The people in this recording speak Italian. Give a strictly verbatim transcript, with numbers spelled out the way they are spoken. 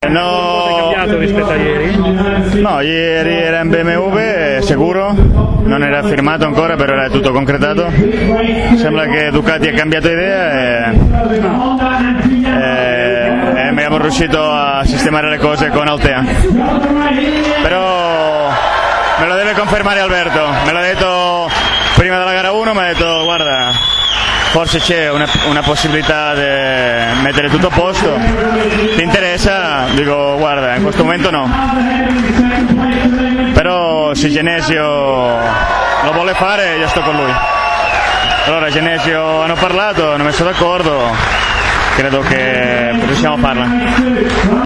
No, è cambiato rispetto a ieri? No, ieri era in B M W, sicuro, non era firmato ancora, però era tutto concretato. Sembra che Ducati ha cambiato idea e, e, e abbiamo riuscito a sistemare le cose con Altea. Però me lo deve confermare Alberto, me l'ha detto prima della gara uno, mi ha detto guarda, forse c'è una, una possibilità di mettere tutto a posto, ti interessa? Dico guarda, in questo momento no, però se Genesio lo vuole fare io sto con lui. Allora Genesio hanno parlato, hanno messo d'accordo, credo che possiamo farla.